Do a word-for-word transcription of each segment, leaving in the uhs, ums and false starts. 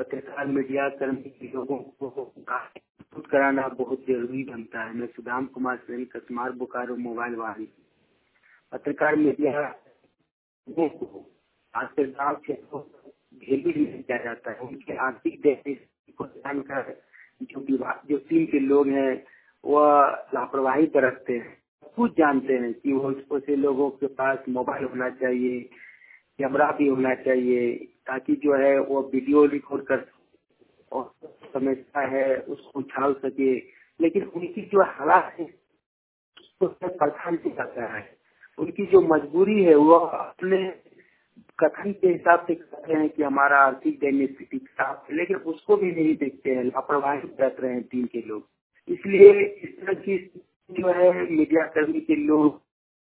पत्रकार मीडिया कर्मी लोगों को जागरूक कराना बहुत जरूरी बनता है। मैं सुदाम कुमार सैनी, कसमार बोकारो मोबाइल वाली पत्रकार मीडिया लोगों को आजकल गाँव क्षेत्रों भेली भी नहीं किया जाता है। उनके आर्थिक दृष्टि को जानकर जो विभाग जो टीम के लोग हैं वह लापरवाही बरतते हैं। कुछ जानते हैं कि वो ऐसे लोगों के पास मोबाइल होना चाहिए, कैमरा भी होना चाहिए, ताकि जो है वो वीडियो रिकॉर्ड कर और समस्या है उसको उछाल सके। लेकिन उनकी जो हालात है उसको परेशान नहीं करता है। उनकी जो मजबूरी है वो अपने कथन के हिसाब से कहते हैं कि हमारा आर्थिक दैनिक स्थिति खराब है, लेकिन उसको भी नहीं देखते हैं, लापरवाही बरत रहे हैं टीम के लोग। इसलिए इस तरह की जो है मीडिया कर्मी के लोग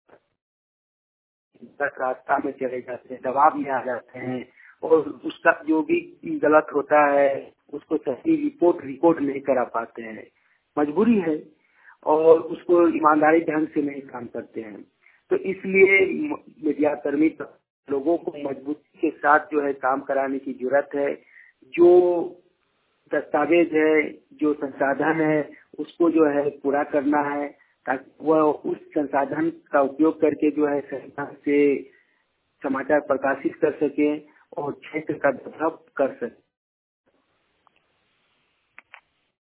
रास्ता में चले जाते हैं, दबाव में आ जाते हैं और उसका जो भी गलत होता है उसको सही रिपोर्ट रिकॉर्ड नहीं करा पाते हैं। मजबूरी है और उसको ईमानदारी ढंग से नहीं काम करते हैं। तो इसलिए मीडिया कर्मी लोगों को मजबूती के साथ जो है काम कराने की जरूरत है। जो दस्तावेज है, जो संसाधन है, उसको जो है पूरा करना है ताकि वह उस संसाधन का उपयोग करके जो है सही ढंग से समाचार प्रकाशित कर सके और क्षेत्र का डेवलप कर सके।